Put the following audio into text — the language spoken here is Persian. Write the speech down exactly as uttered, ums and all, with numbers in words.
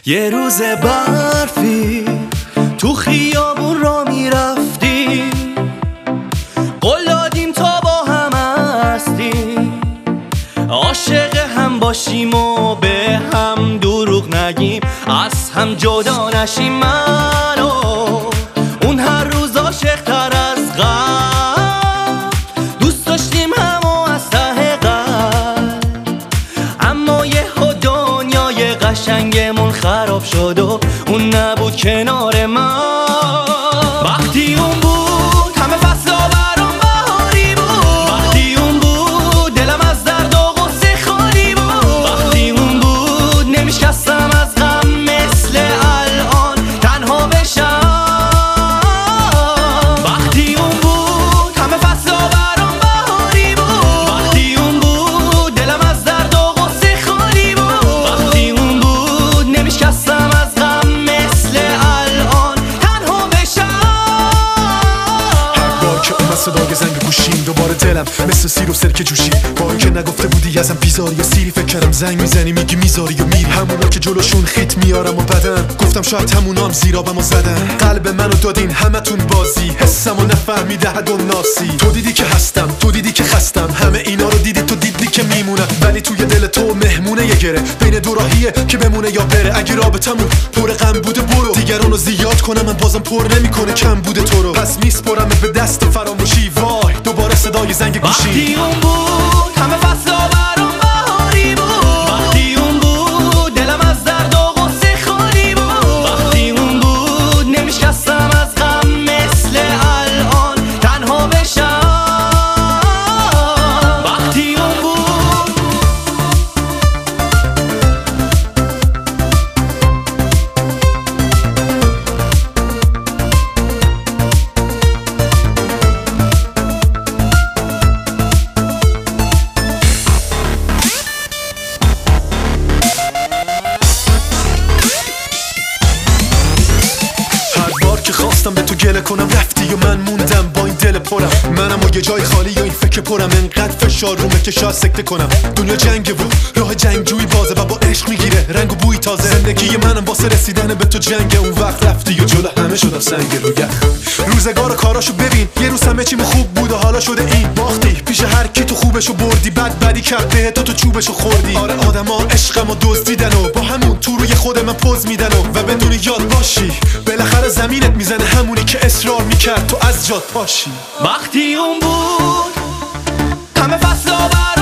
یه روز برفی تو خیابون را میرفتی، قول دادیم تا با هم هستیم، عاشق هم باشیم و به هم دروغ نگیم، از هم جدا نشیم. من و اون هر روز عاشق تر از قبل، دوست داشتیم هم و از ته قلب، اما یه دنیای قشنگمون خراب شد و اون نبود کنار من. وقتی اون بود همه فصلا برام بهاری بود، وقتی اون بود دلم از درد و غصه خالی بود، وقتی اون بود نمیشکستم از غم مثل الان تنها بشم. وقتی اون بود همه فصلا برام بهاری بود، وقتی اون بود دلم از درد و غصه خالی بود، وقتی اون بود نمیشکستم از غم مثل الان تنها بشم. هر بار که اومد صدای زنگ گوشیم دوباره دلم مثل سیر و سرکه جوشید، با اینکه نگفته بودی ازم بیزاری یا سیری، فکر کردم زنگ میزنی میگی میذاری یا میری، همونا که جلوشون خیت میارم و بدن گفتم شاید همونا هم زیرابمو زدن. قلب منو دادین همتون بازی، حسمو نفهمیده حد و ناسی. تو دیدی که هستم، تو دیدی که خستم، همه اینا رو دیدی، تو دیدی که میمونم، ولی توی دل تو مهمونه یه گره بین دو راهیه که بمونه یا بره. اگه رابطمون پر غم بوده برو، دیگرانو زیاد کنم من بازم پر نمیکنه کم بوده تو رو، پس میسپرم به دست فراموشی. وای دوباره صدای زنگ گوشی. وقتی اون بود همه فصلا برام بهاری بود، وقتی اون بود دلم از درد و غصه خالی بود، وقتی اون بود نمیشکستم از غم مثل الان تنها بشم. وقتی اون بود خواستم به تو گله کنم رفتی و من موندم با این دل پرم، منم و یه جای خالی یا این فکر پرم، انقدر فشار رومه که شاید سکته کنم. دنیا جنگه و راه جنگجویی بازه و با عشق میگیره رنگ و بوی تازه، زندگی منم واسه رسیدن به تو جنگه. اون وقت رفتی و جلو همه شدم سنگ رو یخ، روزگار و کاراشو ببین، یه روز همه چی خوب بود و حالا شده این باختی، پیش هر کی تو خوبشو بردی، بد بدی کرد به تو تو چوبشو خوردی. آره آدما عشقمو دزدیدن و با همون تو روی خود من پوز میدن و, و بدون یاد باشی بالاخره زمینت میزنه همونی که اصرار میکرد تو از جات پاشی. وقتی اون بود همه فصلا برام